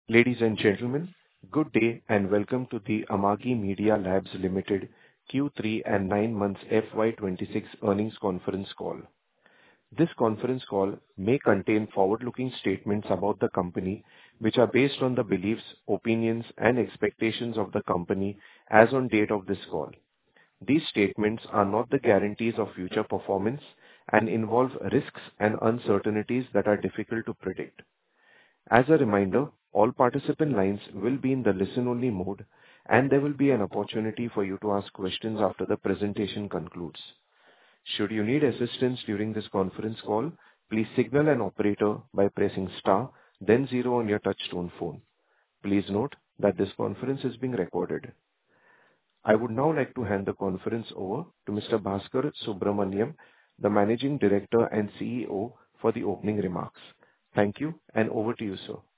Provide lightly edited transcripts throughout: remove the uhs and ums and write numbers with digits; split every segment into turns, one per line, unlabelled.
Ladies and gentlemen, good day and welcome to the Amagi Media Labs Limited Q3 and 9 months FY26 earnings conference call. This conference call may contain forward-looking statements about the company, which are based on the beliefs, opinions, and expectations of the company as on date of this call. These statements are not the guarantees of future performance and involve risks and uncertainties that are difficult to predict. As a reminder, all participant lines will be in the listen-only mode, and there will be an opportunity for you to ask questions after the presentation concludes. Should you need assistance during this conference call, please signal an operator by pressing star, then zero on your touch-tone phone. Please note that this conference is being recorded. I would now like to hand the conference over to Mr. Bhaskar Subramaniam, the Managing Director and CEO, for the opening remarks. Thank you, and over to you, sir.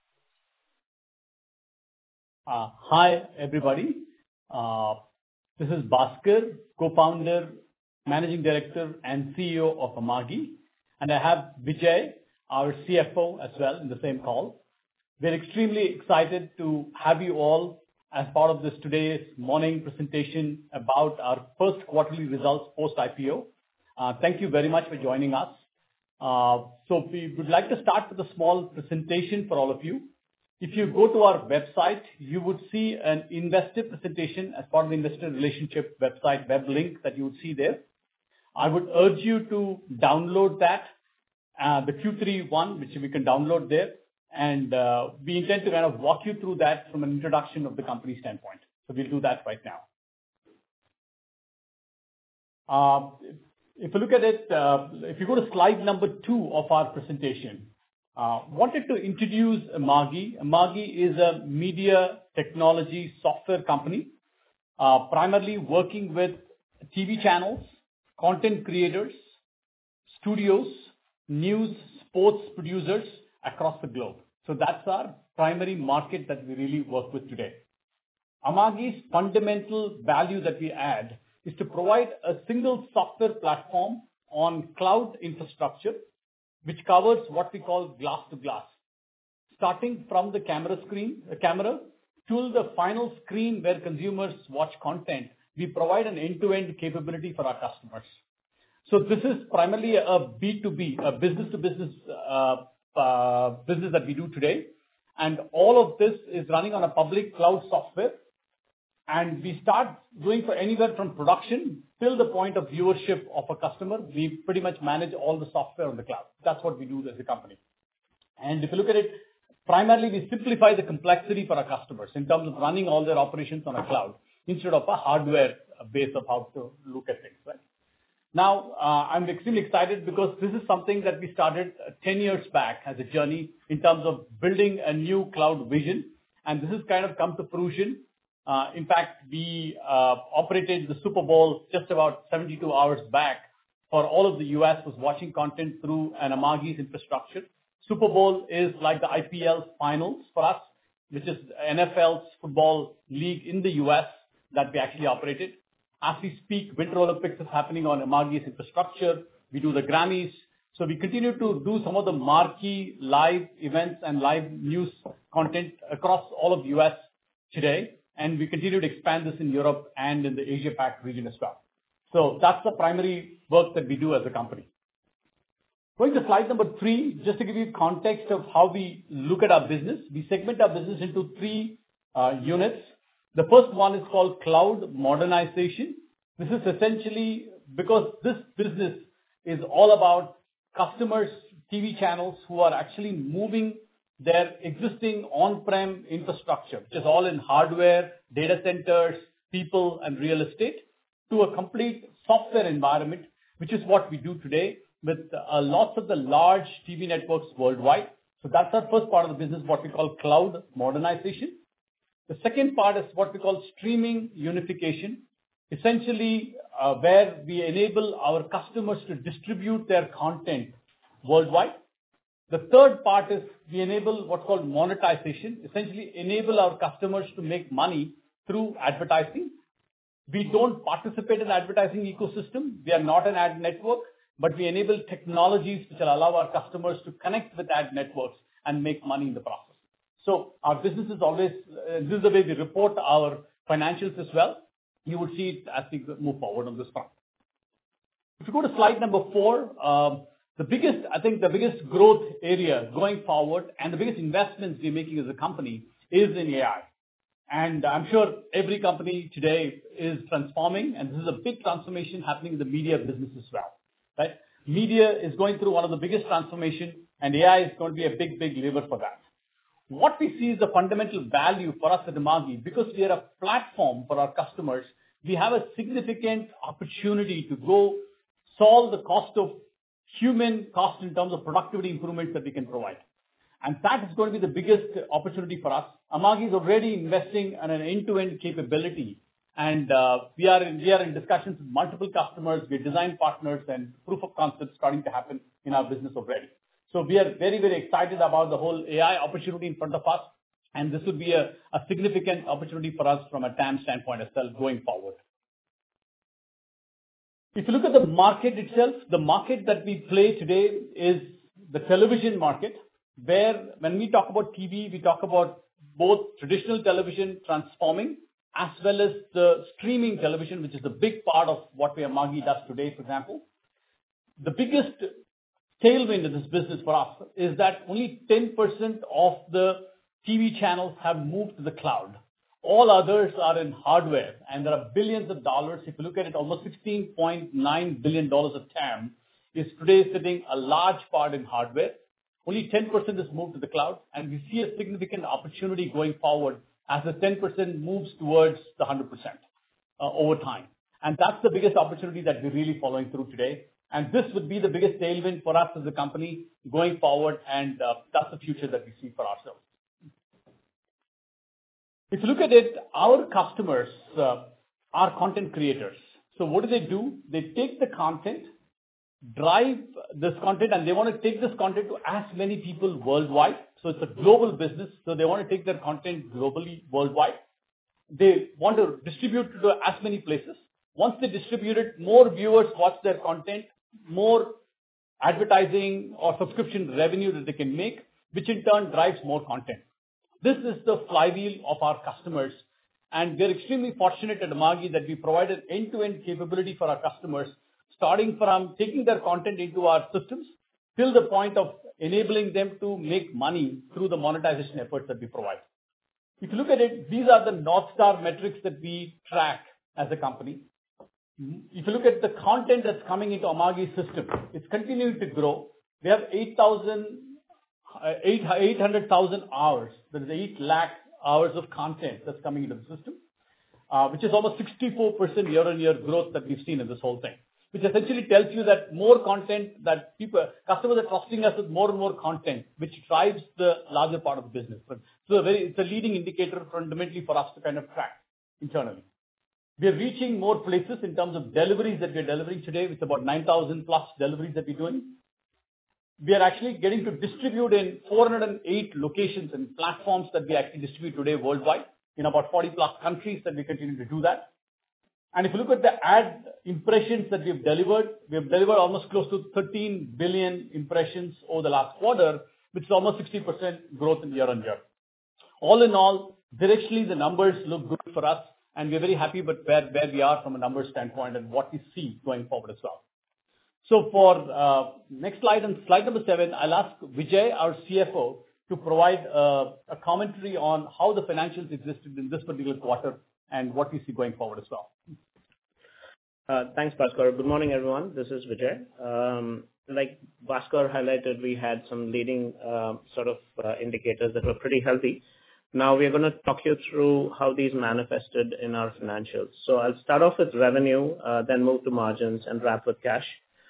Hi, everybody. This is Bhaskar, co-founder, Managing Director, and CEO of Amagi, and I have Vijay, our CFO, as well in the same call. We're extremely excited to have you all as part of this today's morning presentation about our first quarterly results post-IPO. Thank you very much for joining us. So we would like to start with a small presentation for all of you. If you go to our website, you would see an investor presentation as part of the investor relationship website web link that you would see there. I would urge you to download that, the Q3 one, which we can download there, and we intend to kind of walk you through that from an introduction of the company standpoint. So we'll do that right now. If you look at it, if you go to slide number 2 of our presentation, wanted to introduce Amagi. Amagi is a media technology software company, primarily working with TV channels, content creators, studios, news, sports producers across the globe. So that's our primary market that we really work with today. Amagi's fundamental value that we add is to provide a single software platform on cloud infrastructure, which covers what we call glass to glass. Starting from the camera to the final screen where consumers watch content, we provide an end-to-end capability for our customers. So this is primarily a B2B, a business-to-business business that we do today. And all of this is running on a public cloud software. And we start doing for anywhere from production till the point of viewership of a customer. We pretty much manage all the software on the cloud. That's what we do as a company. And if you look at it, primarily we simplify the complexity for our customers in terms of running all their operations on a cloud instead of a hardware base of how to look at things. Right? Now, I'm extremely excited because this is something that we started 10 years back as a journey in terms of building a new cloud vision. And this has kind of come to fruition. In fact, we operated the Super Bowl just about 72 hours back. For all of the US was watching content through an Amagi's infrastructure. Super Bowl is like the IPL finals for us, which is NFL's football league in the US that we actually operated. As we speak, Winter Olympics is happening on Amagi's infrastructure. We do the Grammys. So we continue to do some of the marquee live events and live news content across all of the US today. And we continue to expand this in Europe and in the Asia-Pac region as well. So that's the primary work that we do as a company. Going to slide number 3, just to give you context of how we look at our business, we segment our business into 3 units. The first one is called cloud modernization. This is essentially because this business is all about customers, TV channels who are actually moving their existing on-prem infrastructure, which is all in hardware, data centers, people, and real estate, to a complete software environment, which is what we do today with lots of the large TV networks worldwide. So that's our first part of the business, what we call cloud modernization. The second part is what we call streaming unification, essentially where we enable our customers to distribute their content worldwide. The third part is we enable what's called monetization, essentially enable our customers to make money through advertising. We don't participate in the advertising ecosystem. We are not an ad network, but we enable technologies which will allow our customers to connect with ad networks and make money in the process. So our business is always, this is the way we report our financials as well. You would see it as we move forward on this front. If you go to slide number 4, the biggest growth area going forward and the biggest investments we're making as a company is in AI. And I'm sure every company today is transforming, and this is a big transformation happening in the media business as well, right? Media is going through one of the biggest transformation, and AI is going to be a big, big lever for that. What we see is the fundamental value for us at Amagi, because we are a platform for our customers, we have a significant opportunity to go solve the human cost in terms of productivity improvements that we can provide. And that is going to be the biggest opportunity for us. Amagi is already investing in an end-to-end capability, and we are in discussions with multiple customers, with design partners, and proof of concept starting to happen in our business already. So we are very, very excited about the whole AI opportunity in front of us, and this will be a significant opportunity for us from a TAM standpoint as well going forward. If you look at the market itself, the market that we play today is the television market, where when we talk about TV, we talk about both traditional television transforming as well as the streaming television, which is a big part of what Amagi does today, for example. The biggest tailwind in this business for us is that only 10% of the TV channels have moved to the cloud. All others are in hardware, and there are billions of dollars. If you look at it, almost $16.9 billion of TAM is today sitting a large part in hardware. Only 10% is moved to the cloud, and we see a significant opportunity going forward as the 10% moves towards the 100% over time. And that's the biggest opportunity that we're really following through today. And this would be the biggest tailwind for us as a company going forward, and that's the future that we see for ourselves. If you look at it, our customers are content creators. So what do? They take the content, drive this content, and they want to take this content to as many people worldwide. So it's a global business. So they want to take their content globally, worldwide. They want to distribute it to as many places. Once they distribute it, more viewers watch their content, more advertising or subscription revenue that they can make, which in turn drives more content. This is the flywheel of our customers, and we're extremely fortunate at Amagi that we provide an end-to-end capability for our customers, starting from taking their content into our systems till the point of enabling them to make money through the monetization efforts that we provide. If you look at it, these are the North Star metrics that we track as a company. If you look at the content that's coming into Amagi's system, it's continuing to grow. We have 800,000 hours. That is 8 lakh hours of content that's coming into the system, which is almost 64% year-on-year growth that we've seen in this whole thing, which essentially tells you that more content that customers are trusting us with more and more content, which drives the larger part of the business. So it's a leading indicator fundamentally for us to kind of track internally. We are reaching more places in terms of deliveries that we're delivering today, with about 9,000 plus deliveries that we're doing. We are actually getting to distribute in 408 locations and platforms that we actually distribute today worldwide in about 40 plus countries that we continue to do that. And if you look at the ad impressions that we have delivered almost close to 13 billion impressions over the last quarter, which is almost 60% growth in year-on-year. All in all, directionally, the numbers look good for us, and we're very happy with where we are from a numbers standpoint and what we see going forward as well. So for next slide, and slide number 7, I'll ask Vijay, our CFO, to provide a commentary on how the financials existed in this particular quarter and what we see going forward as well.
Thanks, Bhaskar. Good morning, everyone. This is Vijay. Like Bhaskar highlighted, we had some leading indicators that were pretty healthy. Now we're going to talk you through how these manifested in our financials. So I'll start off with revenue, then move to margins and wrap with cash.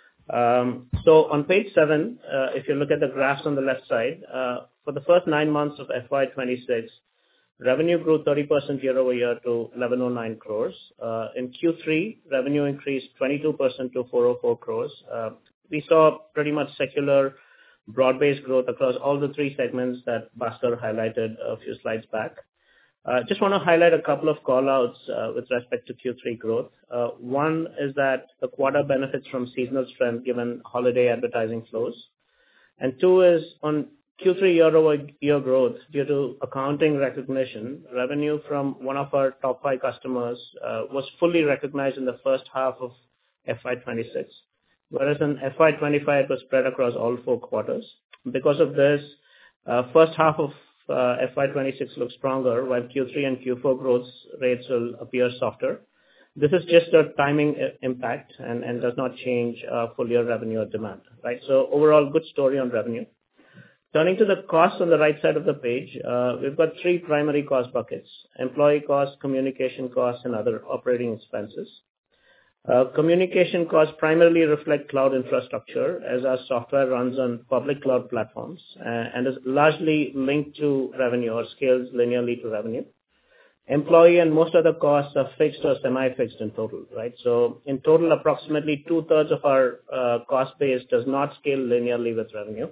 So on page 7, if you look at the graphs on the left side, for the first 9 months of FY26, revenue grew 30% year over year to 1109 crores. In Q3, revenue increased 22% to 404 crores. We saw pretty much secular broad-based growth across all the 3 segments that Bhaskar highlighted a few slides back. Just want to highlight a couple of call-outs with respect to Q3 growth. One is that the quarter benefits from seasonal strength given holiday advertising flows. And 2 is on Q3 year-over-year growth due to accounting recognition. Revenue from one of our top 5 customers was fully recognized in the first half of FY26, whereas in FY25 it was spread across all 4 quarters. Because of this, first half of FY26 looks stronger, while Q3 and Q4 growth rates will appear softer. This is just a timing impact and does not change full year revenue or demand, right? So overall, good story on revenue. Turning to the costs on the right side of the page, we've got 3 primary cost buckets: employee costs, communication costs, and other operating expenses. Communication costs primarily reflect cloud infrastructure as our software runs on public cloud platforms and is largely linked to revenue or scales linearly to revenue. Employee and most other costs are fixed or semi-fixed in total, right? So in total, approximately 2/3 of our cost base does not scale linearly with revenue.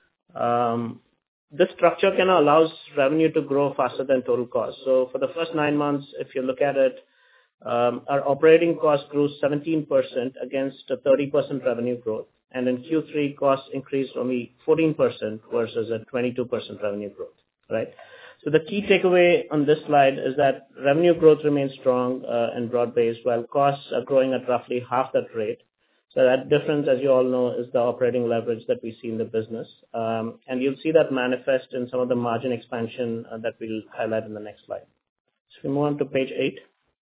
This structure kind of allows revenue to grow faster than total cost. So for the first 9 months, if you look at it, our operating cost grew 17% against a 30% revenue growth. And in Q3, costs increased only 14% versus a 22% revenue growth, right? So the key takeaway on this slide is that revenue growth remains strong and broad-based, while costs are growing at roughly half that rate. So that difference, as you all know, is the operating leverage that we see in the business. And you'll see that manifest in some of the margin expansion that we'll highlight in the next slide. So we move on to page 8.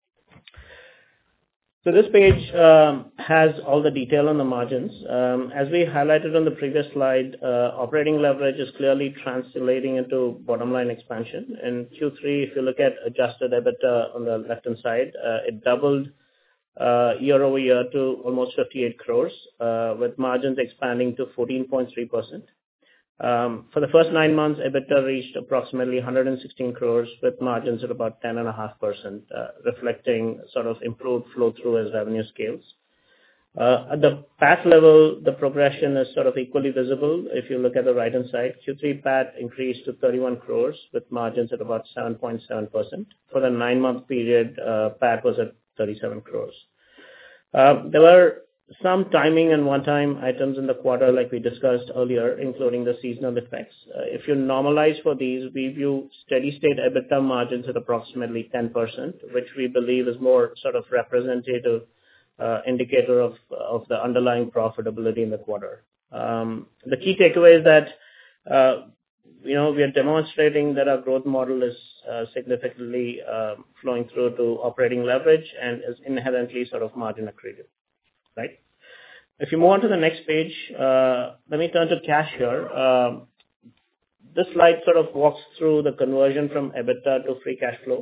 So this page has all the detail on the margins. As we highlighted on the previous slide, operating leverage is clearly translating into bottom line expansion. In Q3, if you look at adjusted EBITDA on the left-hand side, it doubled year-over-year to almost 58 crores, with margins expanding to 14.3%. For the first 9 months, EBITDA reached approximately 116 crores with margins at about 10.5%, reflecting sort of improved flow through as revenue scales. At the PAT level, the progression is sort of equally visible. If you look at the right-hand side, Q3 PAT increased to 31 crores with margins at about 7.7%. For the 9-month period, PAT was at 37 crores. There were some timing and one-time items in the quarter, like we discussed earlier, including the seasonal effects. If you normalize for these, we view steady-state EBITDA margins at approximately 10%, which we believe is more sort of representative indicator of the underlying profitability in the quarter. The key takeaway is that we are demonstrating that our growth model is significantly flowing through to operating leverage and is inherently sort of margin accretive. Right. If you move on to the next page, let me turn to cash here. This slide sort of walks through the conversion from EBITDA to free cash flow.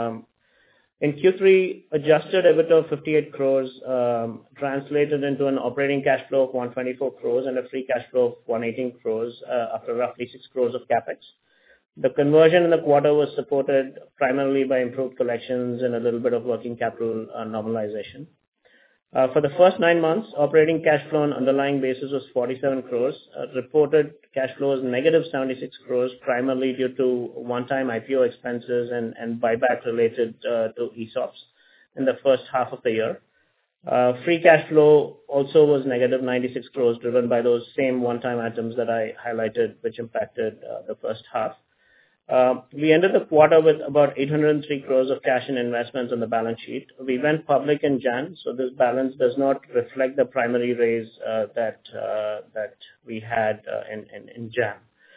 In Q3, adjusted EBITDA of 58 crores translated into an operating cash flow of 124 crores and a free cash flow of 118 crores after roughly 6 crores of capex. The conversion in the quarter was supported primarily by improved collections and a little bit of working capital normalization. For the first 9 months, operating cash flow on underlying basis was 47 crores. Reported cash flow is negative 76 crores, primarily due to one-time IPO expenses and buyback related to ESOPs in the first half of the year. Free cash flow also was negative 96 crores, driven by those same one-time items that I highlighted, which impacted the first half. We ended the quarter with about 803 crores of cash and investments on the balance sheet. We went public in Jan, so this balance does not reflect the primary raise that we had in Jan.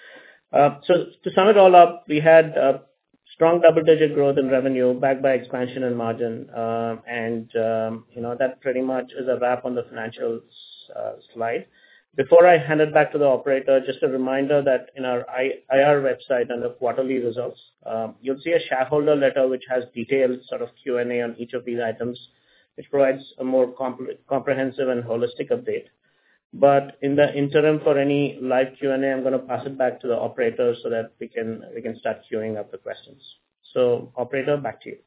So to sum it all up, we had strong double-digit growth in revenue backed by expansion and margin, and that pretty much is a wrap on the financial slide. Before I hand it back to the operator, just a reminder that in our IR website under quarterly results, you'll see a shareholder letter which has detailed sort of Q&A on each of these items, which provides a more comprehensive and holistic update. But in the interim, for any live Q&A, I'm going to pass it back to the operator so that we can start queuing up the questions. So, operator, back to you.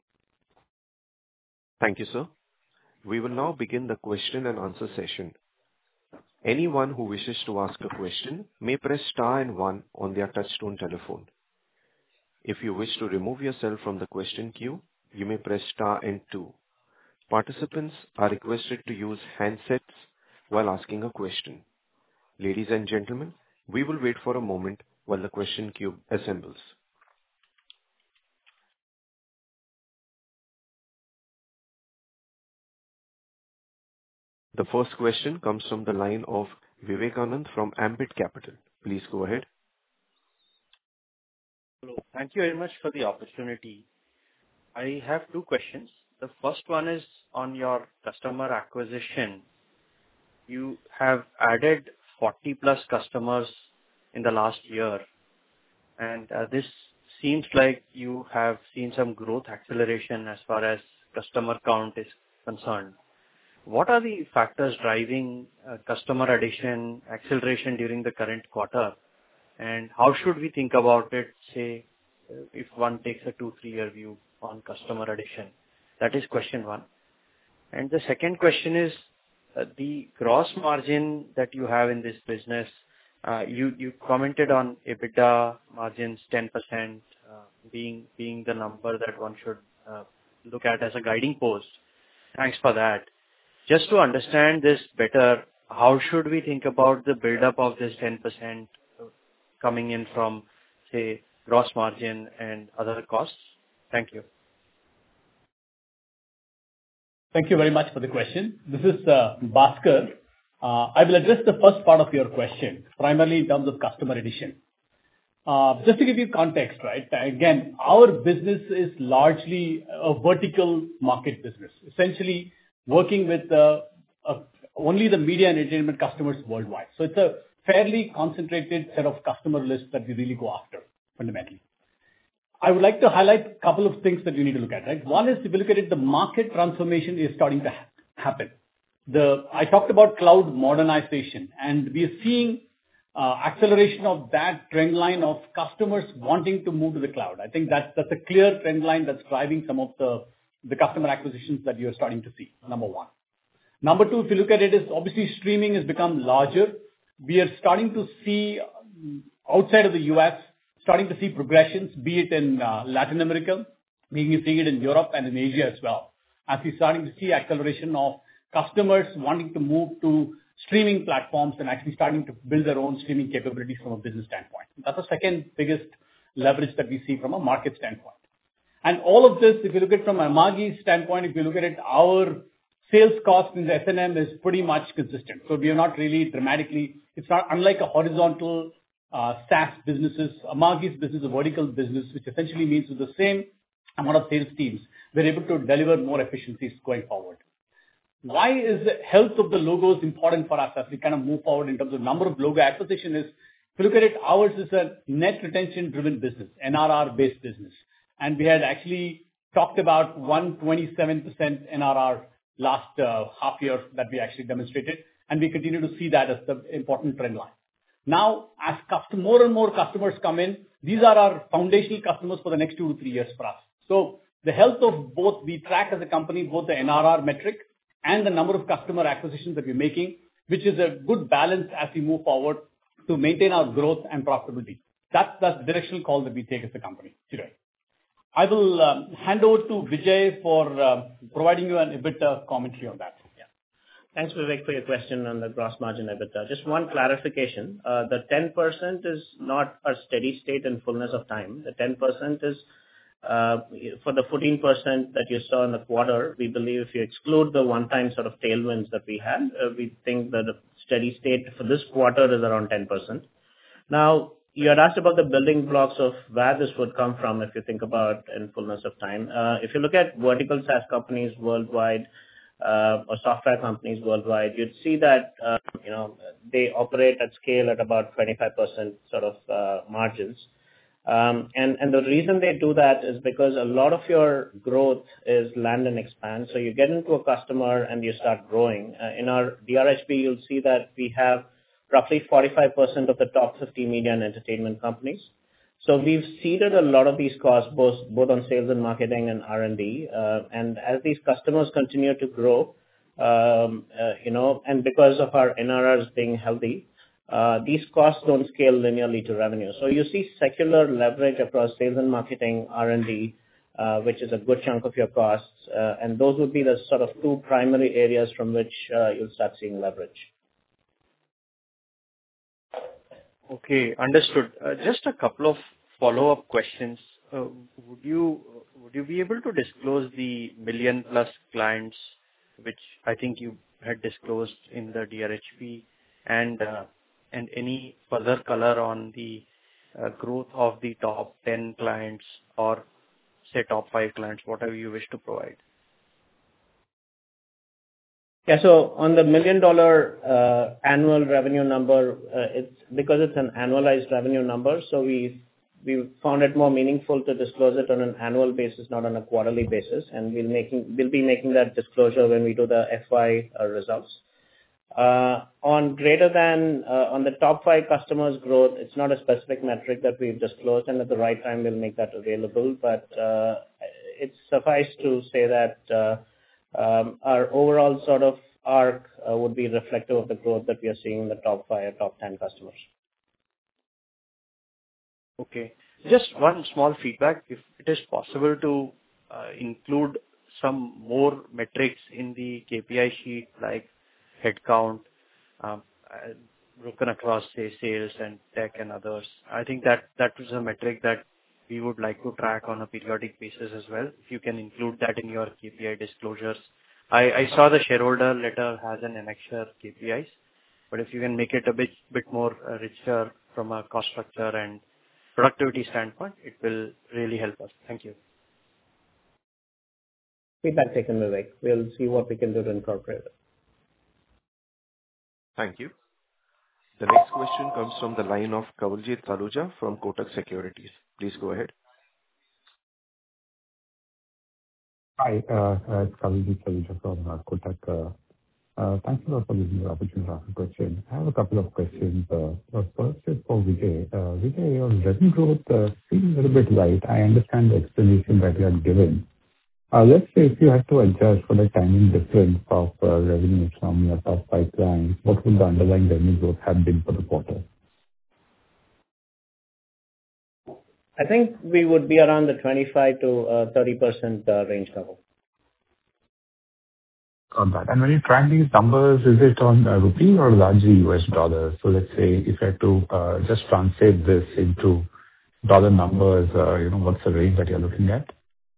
Thank you, sir. We will now begin the question and answer session. Anyone who wishes to ask a question may press star and 1 on their touchtone telephone. If you wish to remove yourself from the question queue, you may press star and 2. Participants are requested to use handsets while asking a question. Ladies and gentlemen, We will wait for a moment while the question queue assembles. The first question comes from the line of Vivekanand from Ambit Capital. Please go ahead.
Hello. Thank you very much for the opportunity. I have two questions. The first one is on your customer acquisition. You have added 40 plus customers in the last year, and this seems like you have seen some growth acceleration as far as customer count is concerned. What are the factors driving customer addition acceleration during the current quarter, and how should we think about it, say, if one takes a 2-3 year view on customer addition? That is question one. And the second question is the gross margin that you have in this business. You commented on EBITDA margins 10% being the number that one should look at as a guiding post. Thanks for that. Just to understand this better, how should we think about the buildup of this 10% coming in from, say, gross margin and other costs? Thank you.
Thank you very much for the question. This is Bhaskar. I will address the first part of your question, primarily in terms of customer addition. Just to give you context, right? Again, our business is largely a vertical market business, essentially working with only the media and entertainment customers worldwide. So it's a fairly concentrated set of customer lists that we really go after, fundamentally. I would like to highlight a couple of things that you need to look at, right? One is, if you look at it, the market transformation is starting to happen. I talked about cloud modernization, and we are seeing acceleration of that trend line of customers wanting to move to the cloud. I think that's a clear trend line that's driving some of the customer acquisitions that you're starting to see, number one. Number two, if you look at it, is obviously streaming has become larger. We are starting to see, outside of the US, starting to see progressions, be it in Latin America, being seeing it in Europe and in Asia as well, as we're starting to see acceleration of customers wanting to move to streaming platforms and actually starting to build their own streaming capabilities from a business standpoint. That's the second biggest leverage that we see from a market standpoint. And all of this, if you look at it from Amagi's standpoint, if you look at it, our sales cost in the S&M is pretty much consistent. So we are not really dramatically, it's not unlike a horizontal SaaS businesses. Amagi's business is a vertical business, which essentially means with the same amount of sales teams, we're able to deliver more efficiencies going forward. Why is the health of the logos important for us as we kind of move forward in terms of number of logo acquisition is, if you look at it, ours is a net retention driven business, NRR based business. And we had actually talked about 127% NRR last half year that we actually demonstrated. And we continue to see that as the important trend line. Now, as more and more customers come in, these are our foundational customers for the next 2 to 3 years for us. So the health of both, we track as a company, both the NRR metric and the number of customer acquisitions that we're making, which is a good balance as we move forward to maintain our growth and profitability. That's the directional call that we take as a company today. I will hand over to Vijay for providing you an EBITDA commentary on that.
Yeah. Thanks, Vivek, for your question on the gross margin EBITDA. Just one clarification. The 10% is not a steady state in fullness of time. The 10% is for the 14% that you saw in the quarter. We believe if you exclude the one-time sort of tailwinds that we had, we think that the steady state for this quarter is around 10%. Now, you had asked about the building blocks of where this would come from if you think about in fullness of time. If you look at vertical SaaS companies worldwide or software companies worldwide, you'd see that they operate at scale at about 25% sort of margins. And the reason they do that is because a lot of your growth is land and expand. So you get into a customer and you start growing. In our DRHP, you'll see that we have roughly 45% of the top 50 media and entertainment companies. So we've seeded a lot of these costs, both on sales and marketing and R&D. And as these customers continue to grow, and because of our NRRs being healthy, these costs don't scale linearly to revenue. So you see secular leverage across sales and marketing, R&D, which is a good chunk of your costs. And those would be the sort of two primary areas from which you'll start seeing leverage.
Okay, understood. Just a couple of follow-up questions. Would you be able to disclose the million-plus clients, which I think you had disclosed in the DRHP, and any further color on the growth of the top 10 clients or, say, top 5 clients, whatever you wish to provide?
Yeah. So on the $1 million annual revenue number, it's because it's an annualized revenue number, so we found it more meaningful to disclose it on an annual basis, not on a quarterly basis. And we'll be making that disclosure when we do the FY results. On the top 5 customers growth, it's not a specific metric that we've disclosed, and at the right time, we'll make that available. But it's suffice to say that our overall sort of arc would be reflective of the growth that we are seeing in the top 5 or top 10 customers.
Okay. Just one small feedback. If it is possible to include some more metrics in the KPI sheet, like headcount, broken across, say, sales and tech and others. I think that is a metric that we would like to track on a periodic basis as well. If you can include that in your KPI disclosures. I saw the shareholder letter has an annexure KPIs, but if you can make it a bit more richer from a cost structure and productivity standpoint, it will really help us. Thank you.
Feedback taken, Vivek. We'll see what we can do to incorporate it.
Thank you. The next question comes from the line of Kawaljeet Saluja from Kotak Securities. Please go ahead.
Hi, it's Kawaljeet Saluja from Kotak. Thanks a lot for giving me the opportunity to ask a question. I have a couple of questions. The first is for Vijay. Vijay, your revenue growth seems a little bit light. I understand the explanation that you have given. Let's say if you had to adjust for the timing difference of revenue from your top 5 clients, what would the underlying revenue growth have been for the quarter?
I think we would be around the 25 to 30% range level.
Got that. And when you track these numbers, is it on rupee or largely US dollars? So let's say if you had to just translate this into dollar numbers, what's the range that you're looking at?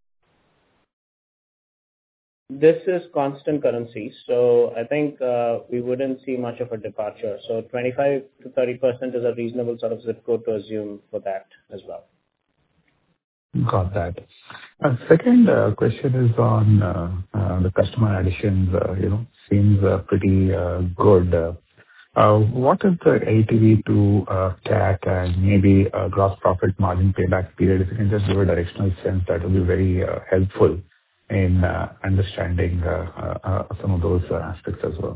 This is constant currency, so I think we wouldn't see much of a departure. So 25 to 30% is a reasonable sort of zip code to assume for that as well.
Got that. Second question is on the customer additions. Seems pretty good. What is the LTV to CAC and maybe gross profit margin payback period? If you can just give a directional sense, that will be very helpful in understanding some of those aspects as well.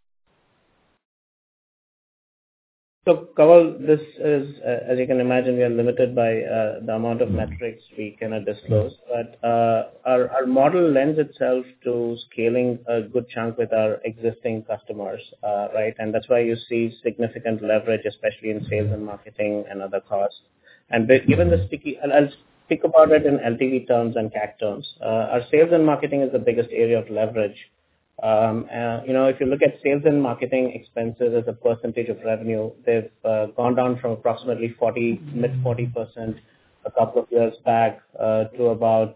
So, Kawal, this is, as you can imagine, we are limited by the amount of metrics we cannot disclose. But our model lends itself to scaling a good chunk with our existing customers, right? And that's why you see significant leverage, especially in sales and marketing and other costs. And given the sticky, I'll speak about it in LTV terms and CAC terms. Our sales and marketing is the biggest area of leverage. If you look at sales and marketing expenses as a percentage of revenue, they've gone down from approximately mid-40% a couple of years back to about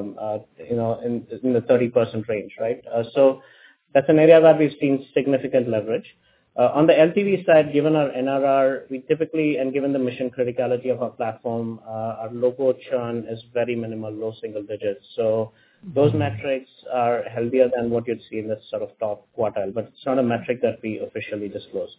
in the 30% range, right? So that's an area where we've seen significant leverage. On the LTV side, given our NRR, we typically, and given the mission criticality of our platform, our logo churn is very minimal, low single digits. So those metrics are healthier than what you'd see in the sort of top quartile, but it's not a metric that we officially disclose.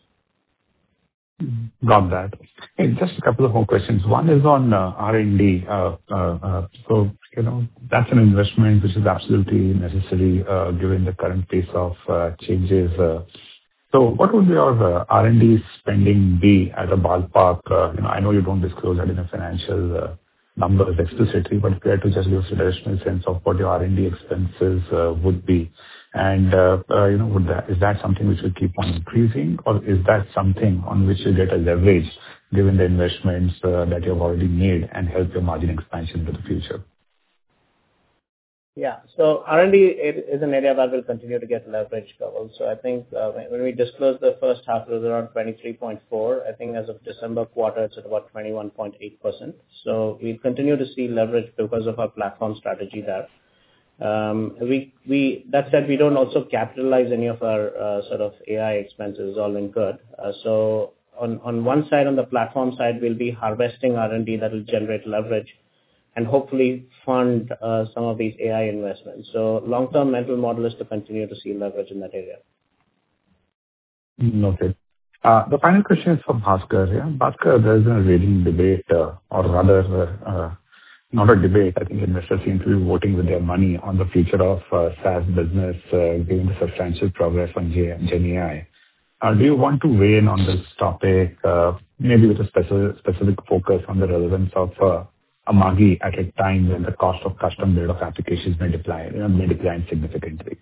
Got that. Hey, just a couple of more questions. One is on R&D. So, that's an investment which is absolutely necessary given the current pace of changes. So what would your R&D spending be at a ballpark? I know you don't disclose that in the financial numbers explicitly, but if you had to just give us a directional sense of what your R&D expenses would be. And, is that something which will keep on increasing, or is that something on which you get a leverage given the investments that you've already made and help your margin expansion into the future?
Yeah. So R&D is an area that will continue to get leverage, Kawal. So I think when we disclosed the first half, it was around 23.4. I think as of December quarter, it's at about 21.8%. So we continue to see leverage because of our platform strategy there. That said, we don't also capitalize any of our sort of AI expenses, all incurred. So on one side, on the platform side, we'll be harvesting R&D that will generate leverage and hopefully fund some of these AI investments. So long-term mental model is to continue to see leverage in that area.
Noted. The final question is for Bhaskar. Yeah, Bhaskar, there's been a raging debate, or rather, not a debate. I think investors seem to be voting with their money on the future of SaaS business, given the substantial progress on GenAI. Do you want to weigh in on this topic, maybe with a specific focus on the relevance of Amagi at a time when the cost of custom build of applications may decline significantly?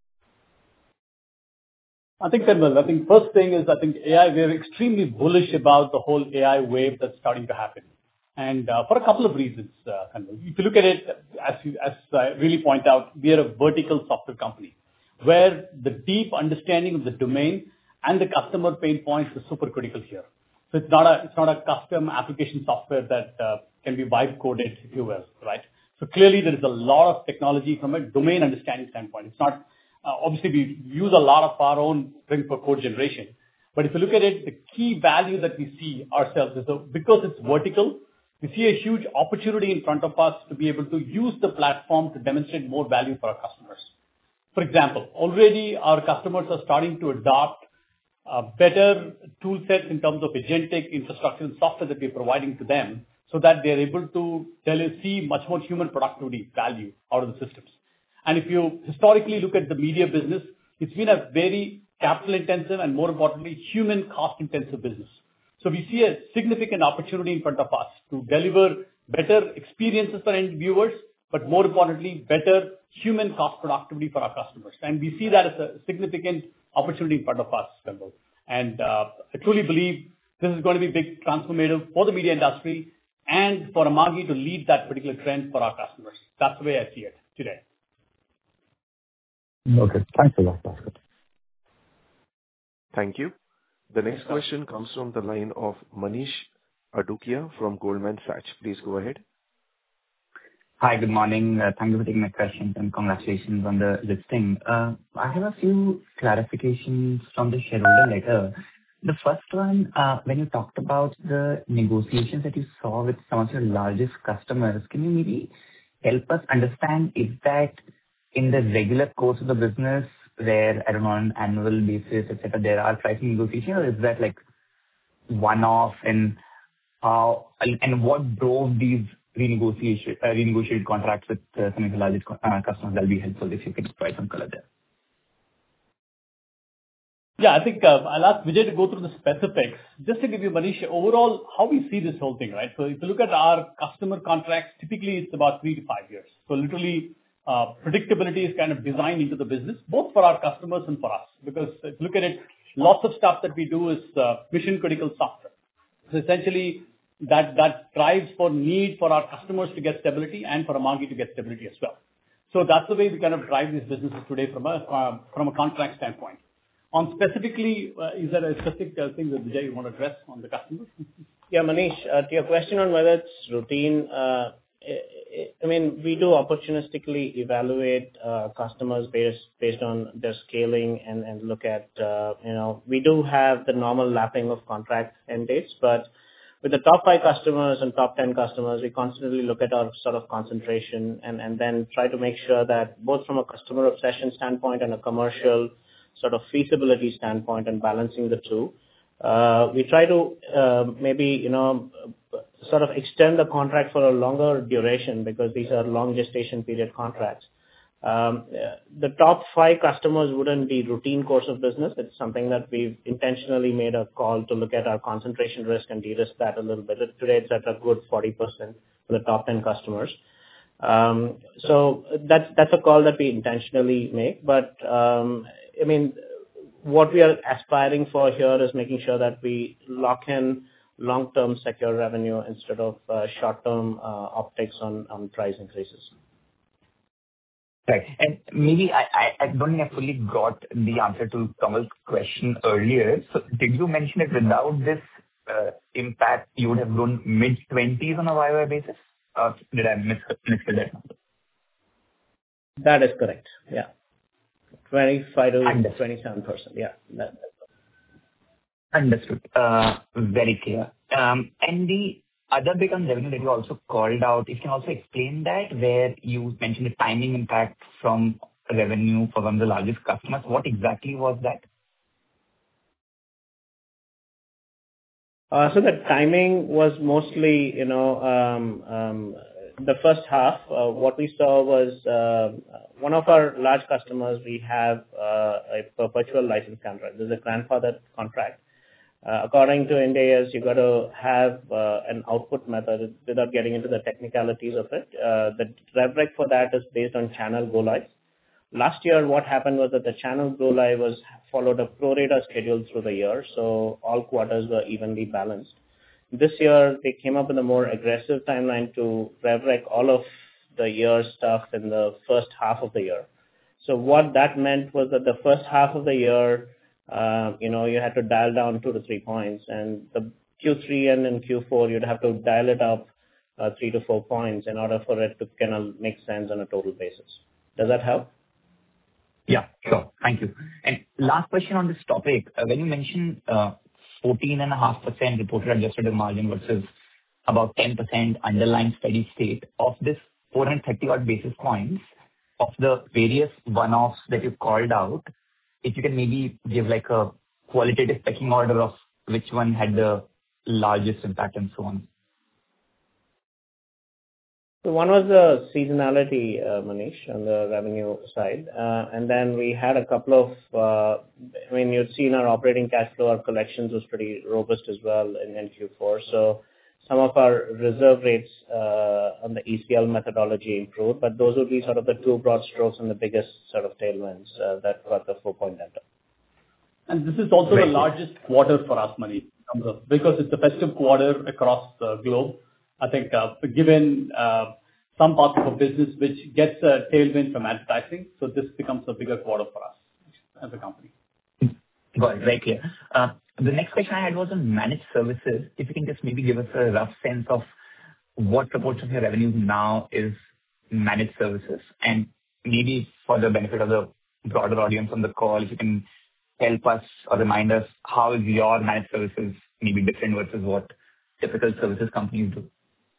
I think first thing is, AI, we're extremely bullish about the whole AI wave that's starting to happen. And for a couple of reasons. If you look at it, as I really point out, we are a vertical software company where the deep understanding of the domain and the customer pain points is super critical here. So it's not a custom application software that can be vibe coded, if you will, right? So clearly there is a lot of technology from a domain understanding standpoint. It's not obviously we use a lot of our own Spring for code generation, but if you look at it, the key value that we see ourselves is because it's vertical, we see a huge opportunity in front of us to be able to use the platform to demonstrate more value for our customers. For example, already our customers are starting to adopt better tool sets in terms of agentic infrastructure and software that we're providing to them so that they're able to see much more human productivity value out of the systems. And if you historically look at the media business, it's been a very capital intensive and more importantly, human cost intensive business. So we see a significant opportunity in front of us to deliver better experiences for end viewers, but more importantly, better human cost productivity for our customers. And we see that as a significant opportunity in front of us, Kawal. And I truly believe this is going to be big transformative for the media industry and for Amagi to lead that particular trend for our customers. That's the way I see it today.
Okay. Thanks a lot, Bhaskar.
Thank you. The next question comes from the line of Manish Adukia from Goldman Sachs. Please go ahead.
Hi, good morning. Thank you for taking my questions and congratulations on the listing. I have a few clarifications from the shareholder letter. The first one, when you talked about the negotiations that you saw with some of your largest customers, can you maybe help us understand, is that in the regular course of the business where, I don't know, on an annual basis, et cetera, there are pricing negotiations, or is that like one-off, and what drove these renegotiated contracts with some of the largest customers? That'll be helpful if you can provide some color there.
Yeah, I think I'll ask Vijay to go through the specifics. Just to give you, Manish, overall, how we see this whole thing, right? So if you look at our customer contracts, typically it's about 3 to 5 years. So literally, predictability is kind of designed into the business, both for our customers and for us. Because if you look at it, lots of stuff that we do is mission critical software. So essentially, that drives for need for our customers to get stability and for Amagi to get stability as well. So that's the way we kind of drive these businesses today from a contract standpoint. On specifically, is there a specific thing that Vijay you want to address on the customers?
Yeah, Manish, to your question on whether it's routine, I mean, we do opportunistically evaluate customers based on their scaling and look at, we do have the normal lapping of contract end dates, but with the top 5 customers and top 10 customers, we constantly look at our sort of concentration and then try to make sure that both from a customer obsession standpoint and a commercial sort of feasibility standpoint and balancing the two, we try to maybe, sort of extend the contract for a longer duration because these are long gestation period contracts. The top 5 customers wouldn't be routine course of business. It's something that we've intentionally made a call to look at our concentration risk and de-risk that a little bit. Today, it's at a good 40% for the top 10 customers. So that's a call that we intentionally make. But, I mean, what we are aspiring for here is making sure that we lock in long-term secure revenue instead of short-term optics on price increases.
Right. And maybe I don't think I fully got the answer to Kamal's question earlier. So did you mention that without this impact, you would have grown mid-20s on a YOY basis? Or did I mishear that number?
That is correct. Yeah. 25 to
Understood.
27%. Yeah.
Understood. Very clear. And the other bit on revenue that you also called out, if you can also explain that, where you mentioned the timing impact from revenue for one of the largest customers. What exactly was that?
So the timing was mostly, the first half. What we saw was one of our large customers, we have a perpetual license contract. This is a grandfathered contract. According to Ind AS, you got to have an output method without getting into the technicalities of it. The rev rec for that is based on channel go live. Last year, what happened was that the channel go live was followed a pro rata schedule through the year, so all quarters were evenly balanced. This year, they came up with a more aggressive timeline to rev rec all of the year stuff in the first half of the year. So what that meant was that the first half of the year, you had to dial down 2 to 3 points, and the Q3 and then Q4, you'd have to dial it up 3 to 4 points in order for it to kind of make sense on a total basis. Does that help?
Yeah, sure. Thank you. And last question on this topic. When you mentioned 14.5% reported adjusted margin versus about 10% underlying steady state, of this 430 odd basis points of the various one-offs that you called out, if you can maybe give like a qualitative pecking order of which one had the largest impact and so on.
So one was the seasonality, Manish, on the revenue side. And then we had a couple of, you'd seen our operating cash flow, our collections was pretty robust as well in Q4. So some of our reserve rates on the ECL methodology improved, but those would be sort of the two broad strokes and the biggest sort of tailwinds that got the 4-point delta.
And this is also the largest quarter for us, Manish, because it's a festive quarter across the globe. I think given some parts of our business which gets a tailwind from advertising, so this becomes a bigger quarter for us as a company.
Got it. Very clear. The next question I had was on managed services. If you can just maybe give us a rough sense of what proportion of your revenue now is managed services, and maybe for the benefit of the broader audience on the call, if you can help us or remind us how is your managed services maybe different versus what typical services companies do.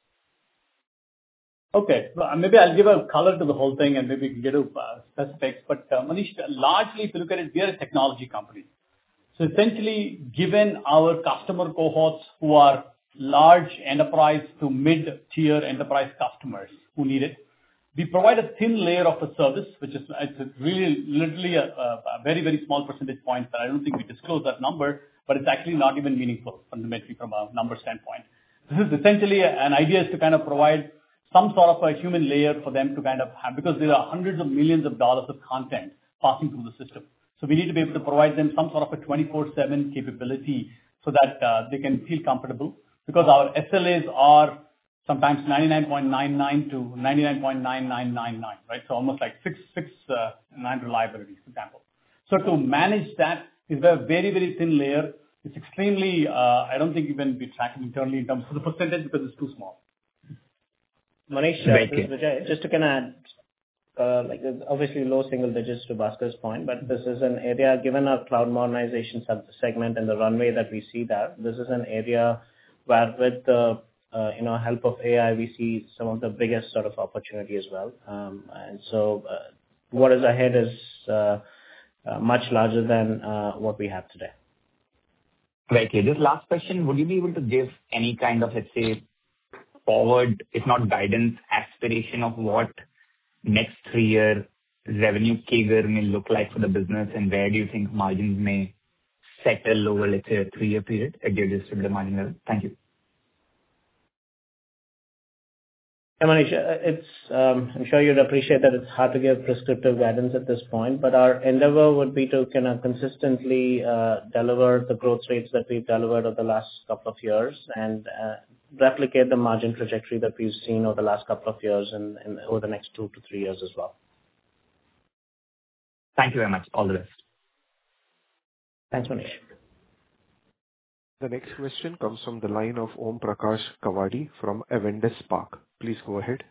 Okay. Well, maybe I'll give a color to the whole thing and maybe we can get to specifics. But Manish, largely, if you look at it, we are a technology company. So essentially, given our customer cohorts who are large enterprise to mid-tier enterprise customers who need it, we provide a thin layer of a service, which is it's really literally a very, very small percentage point, but I don't think we disclose that number, but it's actually not even meaningful fundamentally from a number standpoint. This is essentially an idea is to kind of provide some sort of a human layer for them to kind of have, because there are hundreds of millions of dollars of content passing through the system. So we need to be able to provide them some sort of a 24/7 capability so that they can feel comfortable, because our SLAs are sometimes 99.99 to 99.9999, right? So almost like 669 reliability, for example. So to manage that is a very, very thin layer. It's extremely, I don't think even we track it internally in terms of the percentage because it's too small.
Manish, this is Vijay. Just to kind of add, obviously low single digits to Bhaskar's point, but this is an area, given our cloud modernization segment and the runway that we see there, this is an area where with the help of AI, we see some of the biggest sort of opportunity as well. And so what is ahead is much larger than what we have today.
Right. Okay. This last question, would you be able to give any kind of, let's say, forward, if not guidance, aspiration of what next 3-year revenue CAGR may look like for the business, and where do you think margins may settle over, let's say, a 3-year period at your distributed margin level? Thank you.
Yeah, Manish, I'm sure you'd appreciate that it's hard to give prescriptive guidance at this point, but our endeavor would be to kind of consistently deliver the growth rates that we've delivered over the last couple of years and replicate the margin trajectory that we've seen over the last couple of years and over the next 2 to 3 years as well.
Thank you very much. All the best.
Thanks, Manish.
The next question comes from the line of Om Prakash Kawadi from Avendus Spark. Please go ahead.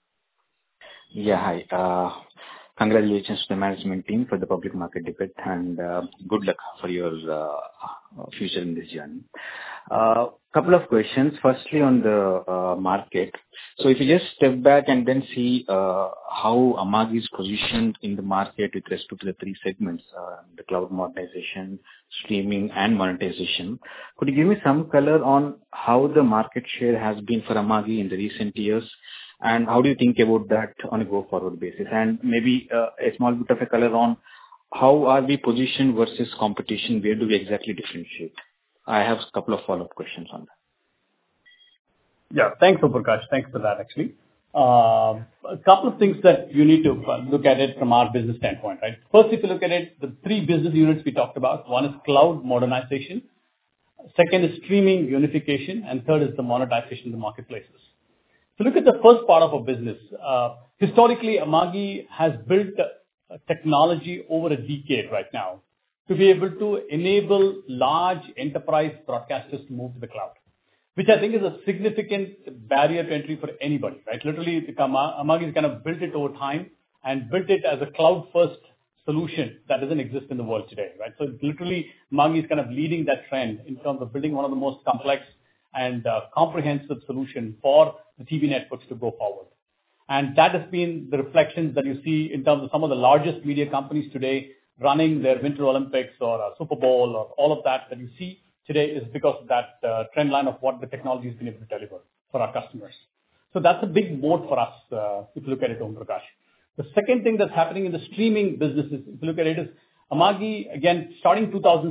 Yeah, hi. Congratulations to the management team for the public market debate and good luck for your future in this journey. Couple of questions. Firstly, on the market. So if you just step back and then see how Amagi is positioned in the market with respect to the three segments, the cloud modernization, streaming, and monetization, could you give me some color on how the market share has been for Amagi in the recent years? And how do you think about that on a go-forward basis? And maybe a small bit of a color on how are we positioned versus competition? Where do we exactly differentiate? I have a couple of follow-up questions on that.
Yeah, thanks, Prakash. Thanks for that, actually. A couple of things that you need to look at it from our business standpoint, right? First, if you look at it, the three business units we talked about, one is cloud modernization, second is streaming unification, and third is the monetization of the marketplaces. So look at the first part of our business. Historically, Amagi has built technology over a decade right now to be able to enable large enterprise broadcasters to move to the cloud, which I think is a significant barrier to entry for anybody, right? Literally, Amagi has kind of built it over time and built it as a cloud-first solution that doesn't exist in the world today, right? So literally, Amagi is kind of leading that trend in terms of building one of the most complex and comprehensive solution for the TV networks to go forward. And that has been the reflections that you see in terms of some of the largest media companies today running their Winter Olympics or a Super Bowl or all of that you see today is because of that trend line of what the technology has been able to deliver for our customers. So that's a big moat for us if you look at it, Om Prakash. The second thing that's happening in the streaming businesses, if you look at it, is Amagi, again, starting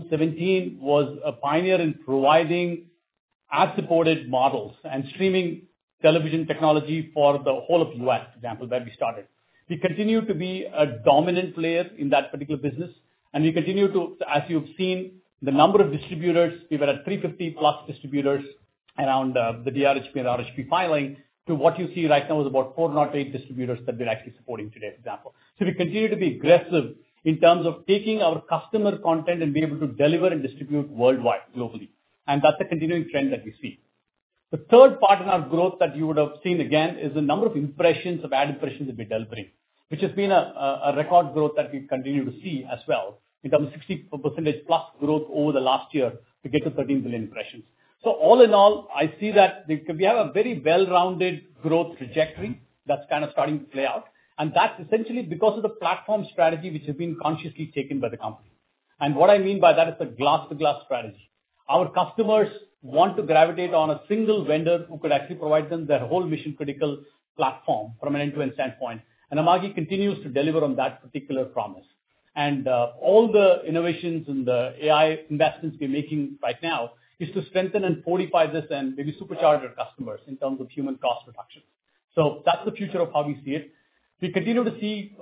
2017, was a pioneer in providing ad-supported models and streaming television technology for the whole of US, for example, where we started. We continue to be a dominant player in that particular business, and we continue to, as you've seen, the number of distributors, we were at 350 plus distributors around the DRHP and RHP filing, to what you see right now is about 408 distributors that we're actually supporting today, for example. So we continue to be aggressive in terms of taking our customer content and be able to deliver and distribute worldwide, globally. And that's a continuing trend that we see. The third part in our growth that you would have seen again is the number of impressions of ad impressions that we're delivering, which has been a record growth that we continue to see as well, in terms of 60% plus growth over the last year to get to 13 billion impressions. So all in all, I see that we have a very well-rounded growth trajectory that's kind of starting to play out. And that's essentially because of the platform strategy which has been consciously taken by the company. And what I mean by that is the glass-to-glass strategy. Our customers want to gravitate on a single vendor who could actually provide them their whole mission-critical platform from an end-to-end standpoint. And Amagi continues to deliver on that particular promise. And all the innovations and the AI investments we're making right now is to strengthen and fortify this and maybe supercharge our customers in terms of human cost reduction. So that's the future of how we see it. We continue to see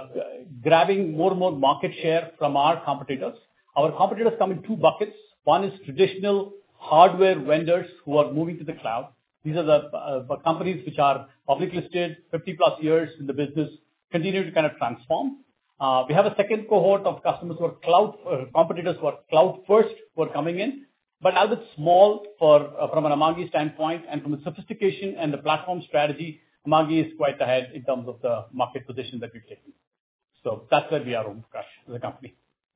grabbing more and more market share from our competitors. Our competitors come in two buckets. One is traditional hardware vendors who are moving to the cloud. These are the companies which are public listed, 50 plus years in the business, continue to kind of transform. We have a second cohort of customers who are competitors who are cloud first, who are coming in, but a little bit small from an Amagi standpoint, and from the sophistication and the platform strategy, Amagi is quite ahead in terms of the market position that we've taken. So that's where we are, Om Prakash, as a company.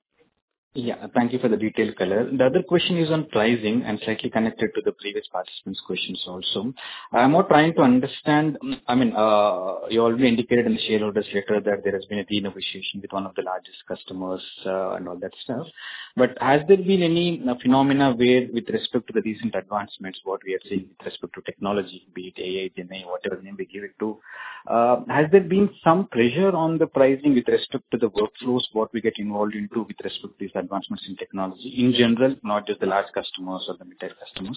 Yeah, thank you for the detailed color. The other question is on pricing and slightly connected to the previous participants' questions also. I'm more trying to understand, you already indicated in the shareholders letter that there has been a renegotiation with one of the largest customers and all that stuff. But has there been any phenomena where, with respect to the recent advancements, what we are seeing with respect to technology, be it AI, GenAI, whatever name we give it to, has there been some pressure on the pricing with respect to the workflows, what we get involved into with respect to these advancements in technology in general, not just the large customers or the mid-tier customers?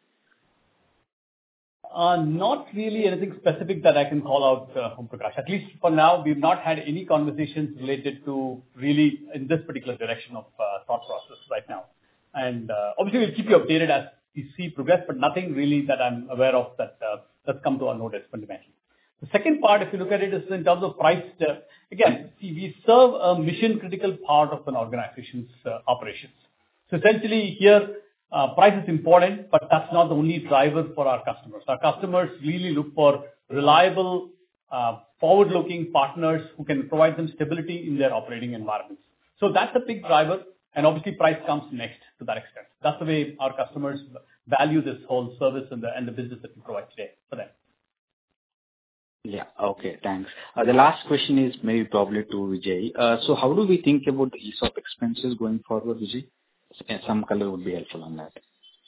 Not really anything specific that I can call out, Om Prakash. At least for now, we've not had any conversations related to really in this particular direction of thought process right now. And obviously, we'll keep you updated as we see progress, but nothing really that I'm aware of that's come to our notice fundamentally. The second part, if you look at it, is in terms of price. Again, see, we serve a mission-critical part of an organization's operations. So essentially here, price is important, but that's not the only driver for our customers. Our customers really look for reliable, forward-looking partners who can provide them stability in their operating environments. So that's a big driver, and obviously price comes next to that extent. That's the way our customers value this whole service and the business that we provide today for them.
Yeah. Okay, thanks. The last question is maybe probably to Vijay. So how do we think about the ESOP expenses going forward, Vijay? Some color would be helpful on that.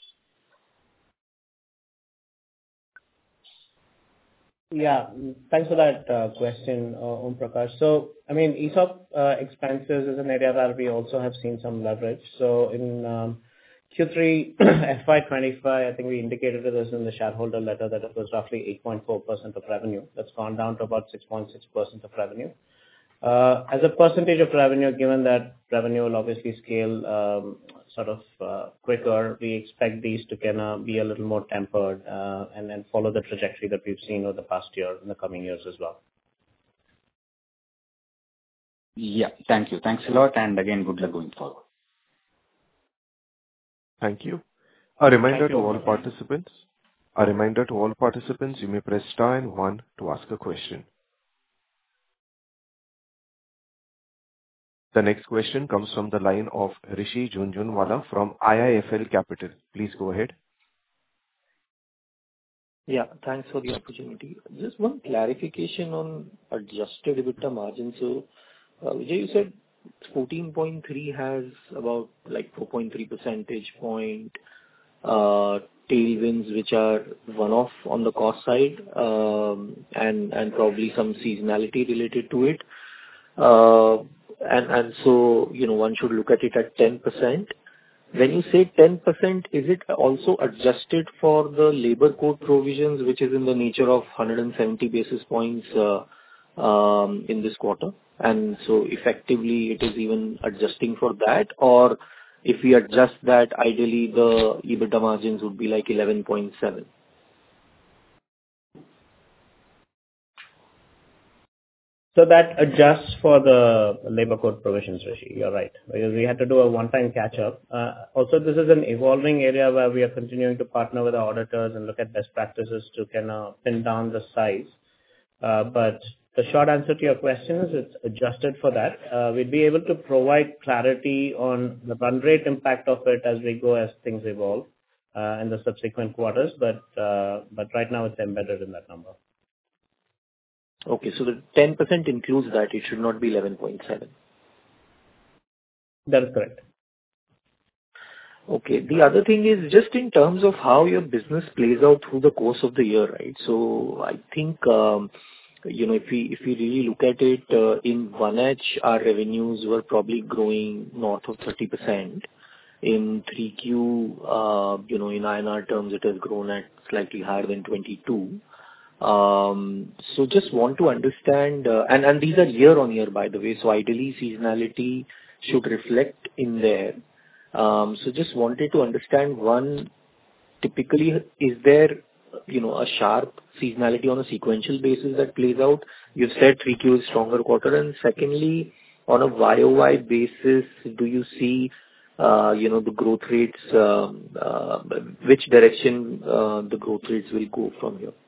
Yeah, thanks for that question, Om Prakash. So, I mean, ESOP expenses is an area where we also have seen some leverage. So in Q3 FY25, I think we indicated this in the shareholder letter that it was roughly 8.4% of revenue. That's gone down to about 6.6% of revenue. As a percentage of revenue, given that revenue will obviously scale quicker, we expect these to kind of be a little more tempered and then follow the trajectory that we've seen over the past year in the coming years as well.
Yeah, thank you. Thanks a lot, and again, good luck going forward.
Thank you. A reminder to all participants, you may press star and one to ask a question. The next question comes from the line of Rishi Jhunjhunwala from IIFL Capital. Please go ahead.
Yeah, thanks for the opportunity. Just one clarification on adjusted EBITDA margin. So, Vijay, you said 14.3 has about like 4.3 percentage point tailwinds, which are one-off on the cost side, and probably some seasonality related to it. And so, one should look at it at 10%. When you say 10%, is it also adjusted for the labor code provisions, which is in the nature of 170 basis points in this quarter? And so effectively, it is even adjusting for that, or if we adjust that, ideally the EBITDA margins would be like 11.7.
So that adjusts for the labor code provisions, Rishi. You're right, because we had to do a one-time catch-up. Also, this is an evolving area where we are continuing to partner with our auditors and look at best practices to kind of pin down the size. But the short answer to your question is it's adjusted for that. We'd be able to provide clarity on the run rate impact of it as we go, as things evolve in the subsequent quarters. But right now it's embedded in that number.
Okay, so the 10% includes that. It should not be 11.7.
That is correct.
Okay. The other thing is just in terms of how your business plays out through the course of the year, right? So I think, if we really look at it, in 1H, our revenues were probably growing north of 30%. In 3Q, in INR terms, it has grown at slightly higher than 22. So just want to understand, and these are year on year, by the way, so ideally seasonality should reflect in there. So just wanted to understand, one, typically, is there, a sharp seasonality on a sequential basis that plays out? You've said 3Q is stronger quarter. And secondly, on a YOY basis, do you see, the growth rates, which direction the growth rates will go from here?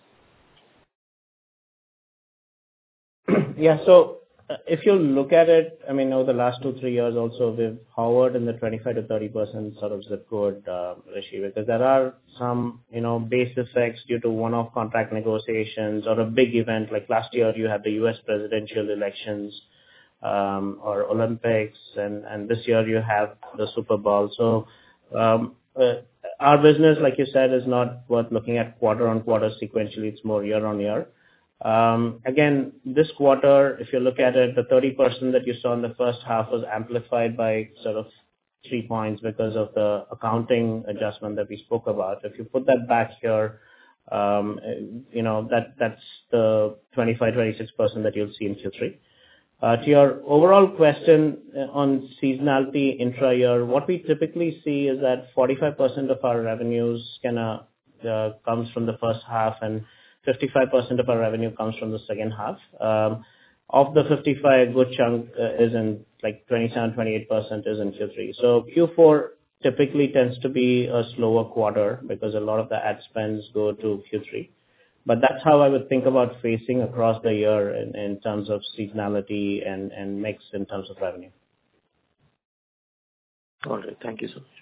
Yeah, so if you look at it, I mean, over the last 2-3 years also, we've hovered in the 25 to 30% sort of zip code, Rishi, because there are some, base effects due to one-off contract negotiations or a big event. Like last year, you had the US presidential elections or Olympics, and this year you have the Super Bowl. So our business, like you said, is not worth looking at quarter on quarter sequentially. It's more year on year. Again, this quarter, if you look at it, the 30% that you saw in the first half was amplified by sort of 3 points because of the accounting adjustment that we spoke about. If you put that back here, that's the 25-26% that you'll see in Q3. To your overall question on seasonality intra-year, what we typically see is that 45% of our revenues comes from the first half and 55% of our revenue comes from the second half. Of the 55, a good chunk is in like 27-28% is in Q3. So Q4 typically tends to be a slower quarter because a lot of the ad spends go to Q3. But that's how I would think about phasing across the year in terms of seasonality and mix in terms of revenue.
All right. Thank you so much.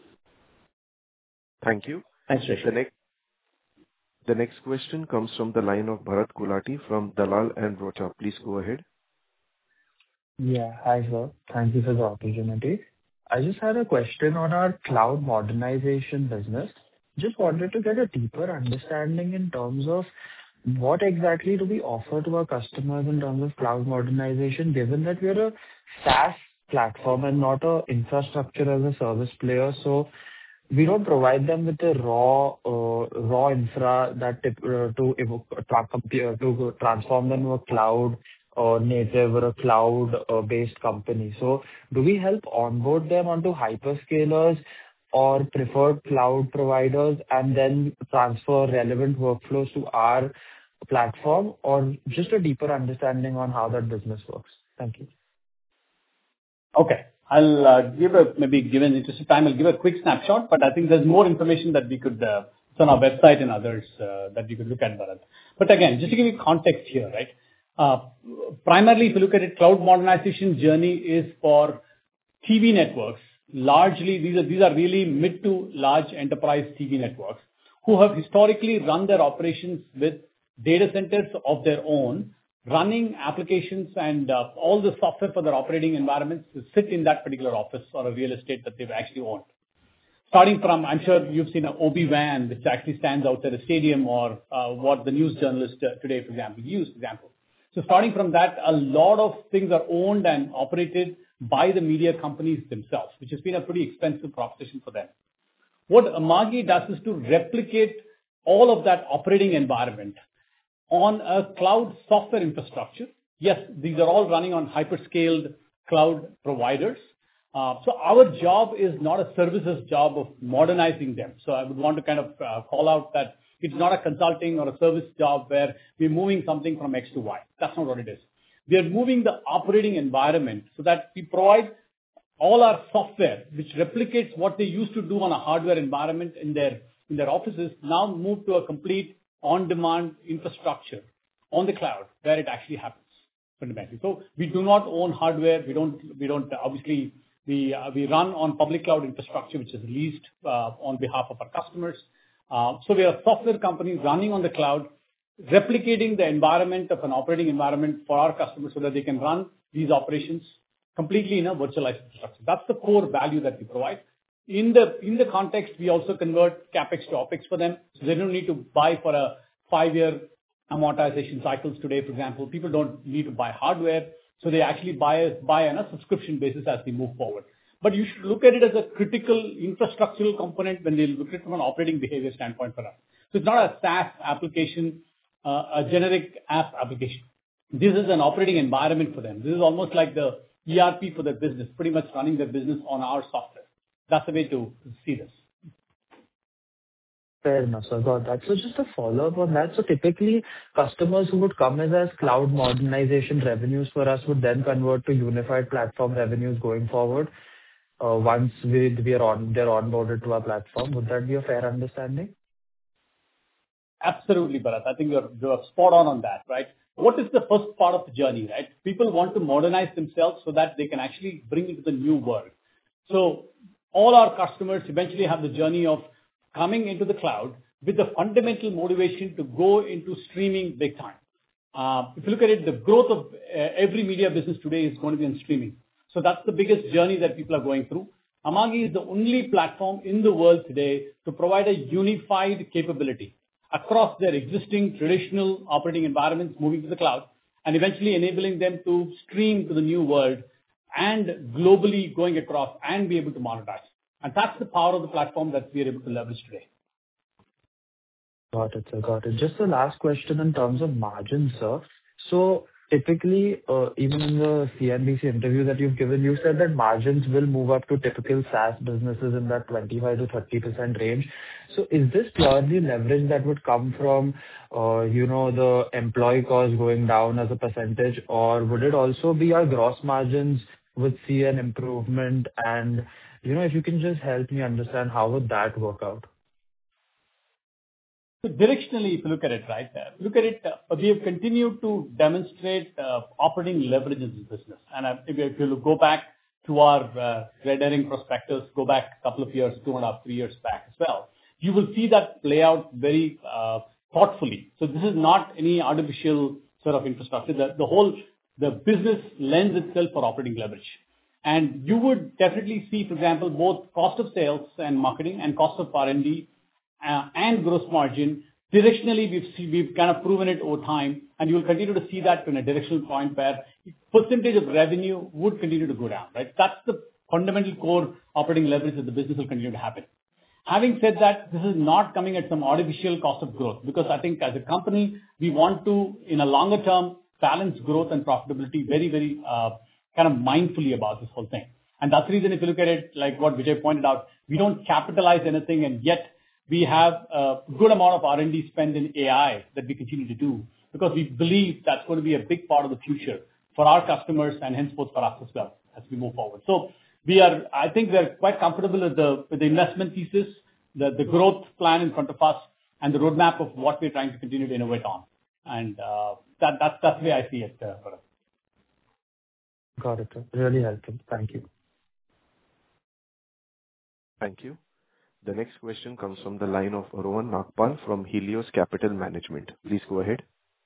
Thank you.
Thanks, Rishi.
The next question comes from the line of Bharat Gulati from Dalal & Broacha. Please go ahead.
Yeah. Hi, sir. Thank you for the opportunity. I just had a question on our cloud modernization business. Just wanted to get a deeper understanding in terms of what exactly do we offer to our customers in terms of cloud modernization, given that we are a SaaS platform and not a infrastructure as a service player. So we don't provide them with the raw infra that to transform them to a cloud or native or a cloud-based company. So do we help onboard them onto hyperscalers or preferred cloud providers and then transfer relevant workflows to our platform, or just a deeper understanding on how that business works? Thank you.
Okay. I'll given interest of time, I'll give a quick snapshot, but I think there's more information that we could, it's on our website and others, that you could look at, Bharat. But again, just to give you context here, right? Primarily, if you look at it, cloud modernization journey is for TV networks. Largely, these are really mid to large enterprise TV networks who have historically run their operations with data centers of their own, running applications and all the software for their operating environments to sit in that particular office or a real estate that they've actually owned. Starting from, I'm sure you've seen an OB van, which actually stands outside a stadium, or what the news journalist today, for example. So starting from that, a lot of things are owned and operated by the media companies themselves, which has been a pretty expensive proposition for them. What Amagi does is to replicate all of that operating environment on a cloud software infrastructure. Yes, these are all running on hyperscaled cloud providers. So our job is not a services job of modernizing them. So I would want to kind of call out that it's not a consulting or a service job where we're moving something from X to Y. That's not what it is. We are moving the operating environment so that we provide all our software, which replicates what they used to do on a hardware environment in their offices, now move to a complete on-demand infrastructure on the cloud where it actually happens fundamentally. So we do not own hardware. We don't obviously, we run on public cloud infrastructure, which is leased on behalf of our customers. So we are a software company running on the cloud, replicating the environment of an operating environment for our customers so that they can run these operations completely in a virtualized infrastructure. That's the core value that we provide. In the context, we also convert CapEx to OpEx for them. So they don't need to buy for a 5-year amortization cycles today, for example. People don't need to buy hardware. So they actually buy on a subscription basis as we move forward. But you should look at it as a critical infrastructural component when they look at it from an operating behavior standpoint for us. So it's not a SaaS application, a generic app application. This is an operating environment for them. This is almost like the ERP for their business, pretty much running their business on our software. That's the way to see this.
Fair enough, sir. Got that. So just a follow-up on that. So typically, customers who would come as cloud modernization revenues for us would then convert to unified platform revenues going forward once they're onboarded to our platform. Would that be a fair understanding?
Absolutely, Bharat. I think you're spot on that, right? What is the first part of the journey, right? People want to modernize themselves so that they can actually bring into the new world. So all our customers eventually have the journey of coming into the cloud with the fundamental motivation to go into streaming big time. If you look at it, the growth of every media business today is going to be in streaming. So that's the biggest journey that people are going through. Amagi is the only platform in the world today to provide a unified capability across their existing traditional operating environments, moving to the cloud, and eventually enabling them to stream to the new world and globally going across and be able to monetize. And that's the power of the platform that we are able to leverage today.
Got it, sir. Got it. Just the last question in terms of margins, sir. So typically, even in the CNBC interview that you've given, you said that margins will move up to typical SaaS businesses in that 25 to 30% range. So is this purely leverage that would come from, the employee cost going down as a percentage, or would it also be our gross margins would see an improvement? And, if you can just help me understand how would that work out?
So directionally, if you look at it, right, we have continued to demonstrate operating leverage in this business. And if you go back to our red herring prospectus, go back a couple of years, 2.5, 3 years back as well, you will see that play out very thoughtfully. So this is not any artificial sort of infrastructure. The business lends itself for operating leverage. And you would definitely see, for example, both cost of sales and marketing and cost of R&D and gross margin. Directionally, we've kind of proven it over time, and you will continue to see that in a directional point where percentage of revenue would continue to go down, right? That's the fundamental core operating leverage that the business will continue to happen. Having said that, this is not coming at some artificial cost of growth, because I think as a company, we want to, in a longer term, balance growth and profitability very, very kind of mindfully about this whole thing. And that's the reason, if you look at it, like what Vijay pointed out, we don't capitalize anything, and yet we have a good amount of R&D spend in AI that we continue to do, because we believe that's going to be a big part of the future for our customers and henceforth for us as well as we move forward. So I think we're quite comfortable with the investment thesis, the growth plan in front of us, and the roadmap of what we're trying to continue to innovate on. And that's the way I see it, Gaurav.
Got it, sir. Really helpful. Thank you.
Thank you. The next question comes from the line of Rohan Nagpal from Helios Capital Management. Please go ahead.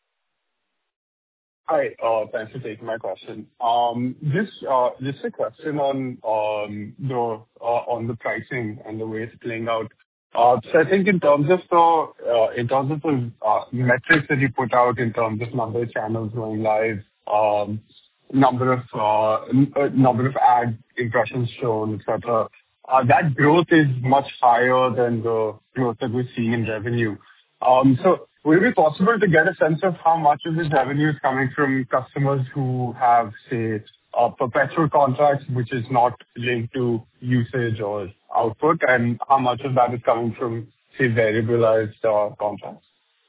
Hi, thanks for taking my question. Just a question on the pricing and the way it's playing out. So I think in terms of the metrics that you put out in terms of number of channels going live, number of ad impressions shown, etc., that growth is much higher than the growth that we're seeing in revenue. So would it be possible to get a sense of how much of this revenue is coming from customers who have, say, perpetual contracts, which is not linked to usage or output, and how much of that is coming from, say, variabilized contracts?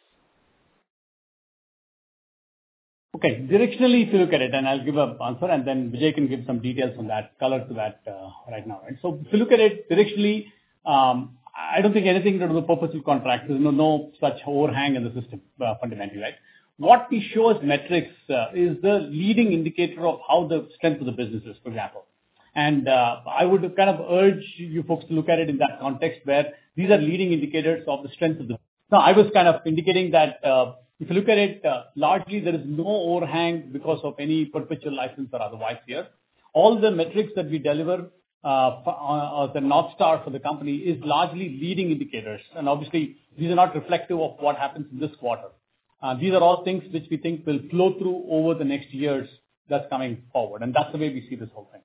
Okay. Directionally, if you look at it, and I'll give an answer, and then Vijay can give some details on that, color to that right now. Right? So if you look at it directionally, I don't think anything to do with perpetual contracts. There's no such overhang in the system fundamentally, right? What we show as metrics is the leading indicator of how the strength of the business is, for example. And I would kind of urge you folks to look at it in that context, where these are leading indicators of the strength of the. Now, I was kind of indicating that if you look at it, largely there is no overhang because of any perpetual license or otherwise here. All the metrics that we deliver the North Star for the company is largely leading indicators. And obviously, these are not reflective of what happens in this quarter. These are all things which we think will flow through over the next years that's coming forward. And that's the way we see this whole thing.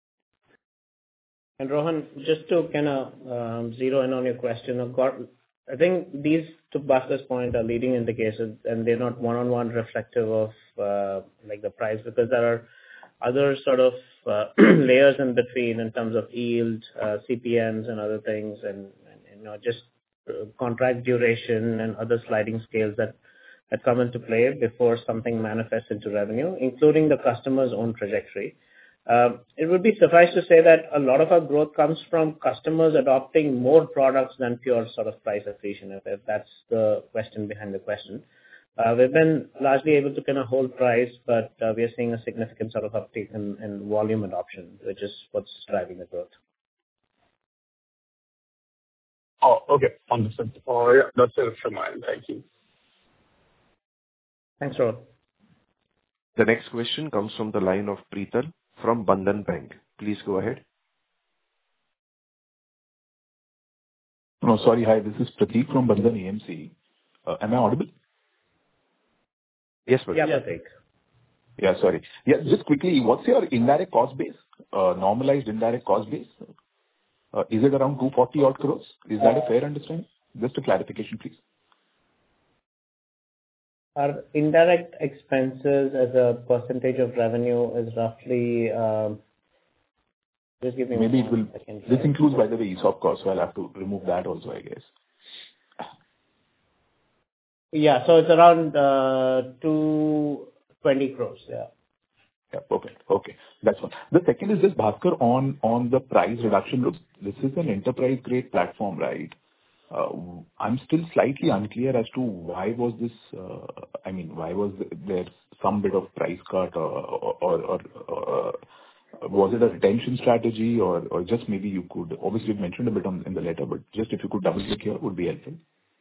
And Rohan, just to kind of zero in on your question, I think these, to Bhaskar's point, are leading indicators, and they're not one-on-one reflective of like the price, because there are other sort of layers in between in terms of yield, CPMs and other things, and just contract duration and other sliding scales that come into play before something manifests into revenue, including the customer's own trajectory. It would be suffice to say that a lot of our growth comes from customers adopting more products than pure sort of price accretion, if that's the question behind the question. We've been largely able to kind of hold price, but we are seeing a significant sort of uptake in volume adoption, which is what's driving the growth.
Oh, okay. Understood. Yeah, that's it from my end. Thank you.
Thanks, Rohan.
The next question comes from the line of Preetal from Bandhan Bank. Please go ahead.
No, sorry. Hi, this is Prateek from Bandhan AMC. Am I audible?
Yes, Prateek.
Yeah, Prateek.
Yeah, sorry. Yeah, just quickly, what's your indirect cost base, normalized indirect cost base? Is it around 240 odd crores? Is that a fair understanding? Just a clarification, please.
Our indirect expenses as a percentage of revenue is roughly, just give me
Maybe it will.
one second
This
here.
includes, by the way, ESOP costs, so I'll have to remove that also, I guess.
Yeah. So it's around 220 crores. Yeah.
Yeah. Perfect. Okay. That's one. The second is just, Bhaskar, on the price reduction. Look, this is an enterprise-grade platform, right? I'm still slightly unclear as to why was this, I mean, why was there some bit of price cut, or was it a retention strategy, or just maybe you could, obviously, you've mentioned a bit in the letter, but just if you could double-click here, would be helpful.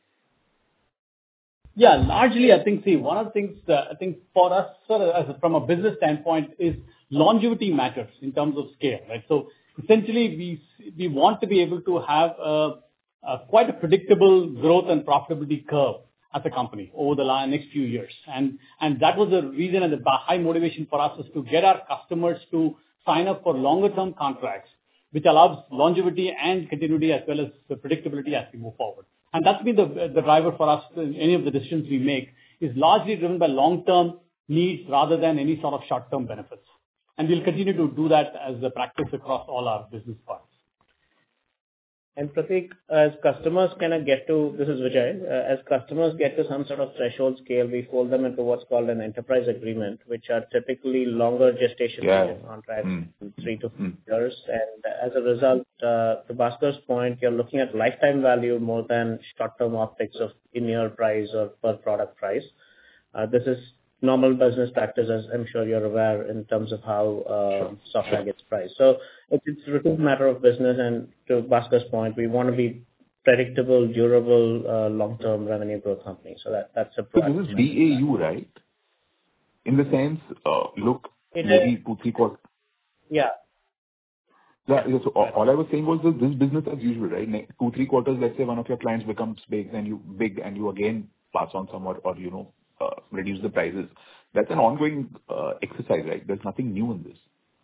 Yeah, largely, I think, see, one of the things, I think for us, sort of, from a business standpoint, is longevity matters in terms of scale, right? So essentially, we want to be able to have quite a predictable growth and profitability curve as a company over the next few years. And that was the reason and the high motivation for us is to get our customers to sign up for longer term contracts, which allows longevity and continuity as well as the predictability as we move forward. And that's been the driver for us in any of the decisions we make is largely driven by long-term needs rather than any sort of short-term benefits. And we'll continue to do that as a practice across all our business parts.
And Prateek, as customers kind of get to, this is Vijay, as customers get to some sort of threshold scale, we fold them into what's called an enterprise agreement, which are typically longer gestation period contracts, 3 to 4 years. And as a result, to Bhaskar's point, you're looking at lifetime value more than short-term optics of in-year price or per product price. This is normal business practice, as I'm sure you're aware, in terms of how software gets priced. So it's a routine matter of business, and to Bhaskar's point, we want to be predictable, durable, long-term revenue growth company. So that's a
So this is BAU, right? In the sense, look, maybe 2-3 quarters.
Yeah.
Yeah. So all I was saying was that this business as usual, right? 2-3 quarters, let's say one of your clients becomes big, and you again pass on some or reduce the prices. That's an ongoing exercise, right? There's nothing new in this.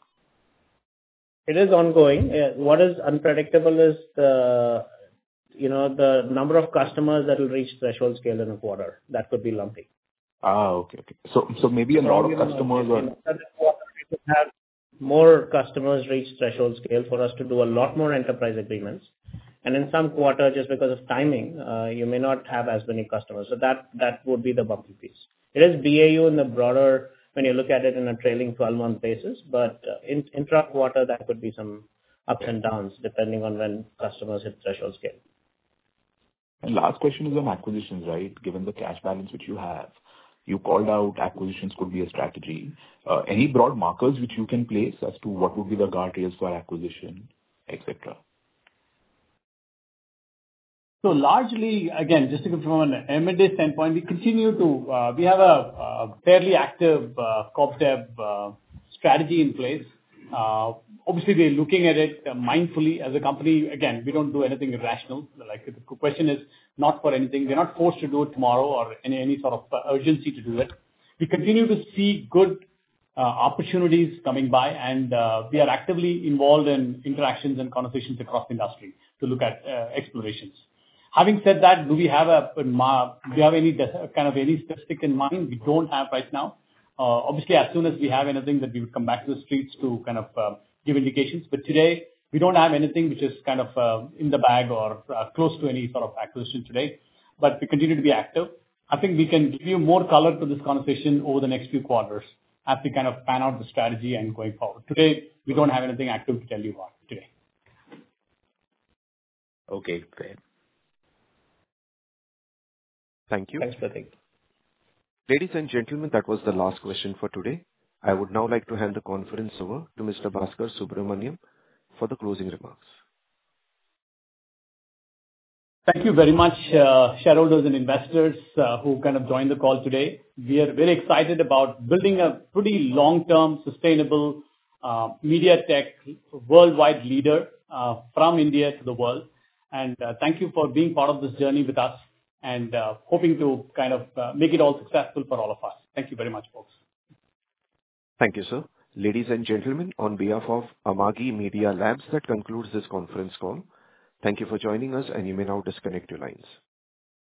It is ongoing. What is unpredictable is the number of customers that will reach threshold scale in a quarter. That could be lumpy.
Okay. So maybe a lot of customers
in a certain quarter, we could have more customers reach threshold scale for us to do a lot more enterprise agreements. And in some quarter, just because of timing, you may not have as many customers. So that would be the bumpy piece. It is BAU in the broader, when you look at it in a trailing 12-month basis, but intra-quarter, that could be some ups and downs depending on when customers hit threshold scale.
And last question is on acquisitions, right? Given the cash balance which you have, you called out acquisitions could be a strategy. Any broad markers which you can place as to what would be the guardrails for acquisition, etc.?
So largely, again, just to confirm from an M&A standpoint, we continue to, we have a fairly active corp dev strategy in place. Obviously, we're looking at it mindfully as a company. Again, we don't do anything irrational. Like the question is not for anything. We're not forced to do it tomorrow or any sort of urgency to do it. We continue to see good opportunities coming by, and we are actively involved in interactions and conversations across the industry to look at explorations. Having said that, do we have any specific in mind? We don't have right now. Obviously, as soon as we have anything that we would come back to the streets to kind of give indications. But today, we don't have anything which is kind of in the bag or close to any sort of acquisition today. But we continue to be active. I think we can give you more color to this conversation over the next few quarters as we kind of pan out the strategy and going forward. Today, we don't have anything active to tell you about today.
Okay, fair.
Thank you.
Thanks, Prateek.
Ladies and gentlemen, that was the last question for today. I would now like to hand the conference over to Mr. Bhaskar Subramaniam for the closing remarks.
Thank you very much, shareholders and investors who kind of joined the call today. We are very excited about building a pretty long-term, sustainable media tech worldwide leader from India to the world. And thank you for being part of this journey with us and hoping to kind of make it all successful for all of us. Thank you very much, folks.
Thank you, sir. Ladies and gentlemen, on behalf of Amagi Media Labs, that concludes this conference call. Thank you for joining us, and you may now disconnect your lines.